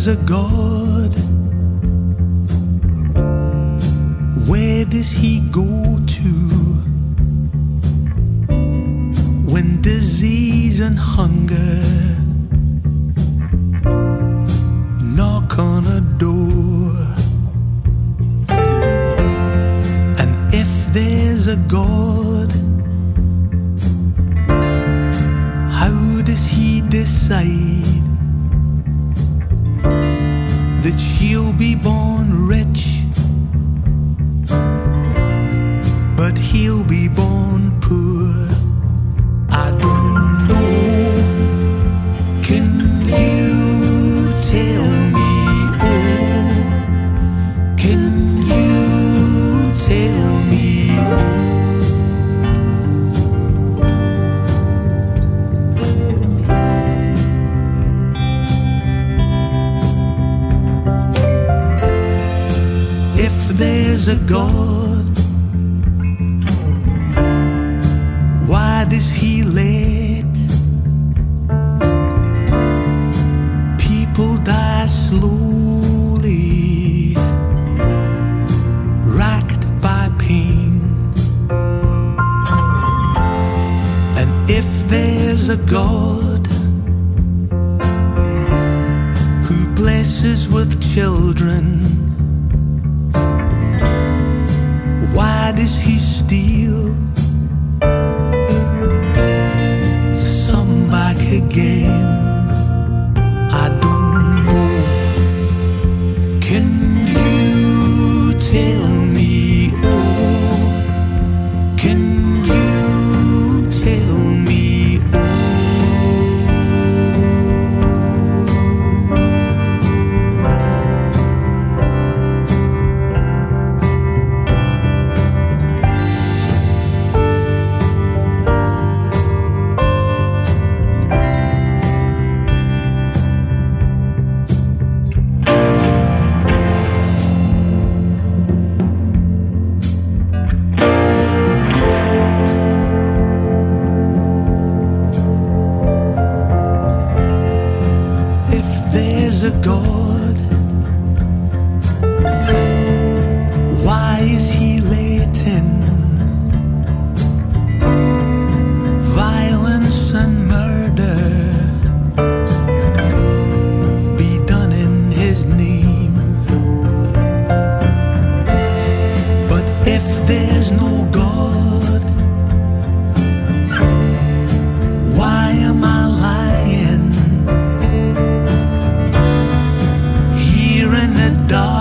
there's a God, where does he go to when disease and hunger knock on a door? And if there's a God, how does he decide that she'll be born rich, but he'll be born poor? I don't know. Can you tell me? Oh, can you tell me? If there's a God, why does he let people die slowly, racked by pain? And if there's a God who blesses with children, why does he steal some back again? I don't know. Can you tell me? Oh, can you tell me? If there's a God, why is he letting violence and murder be done in his name? But if there's no God, why am I lying here in the dark?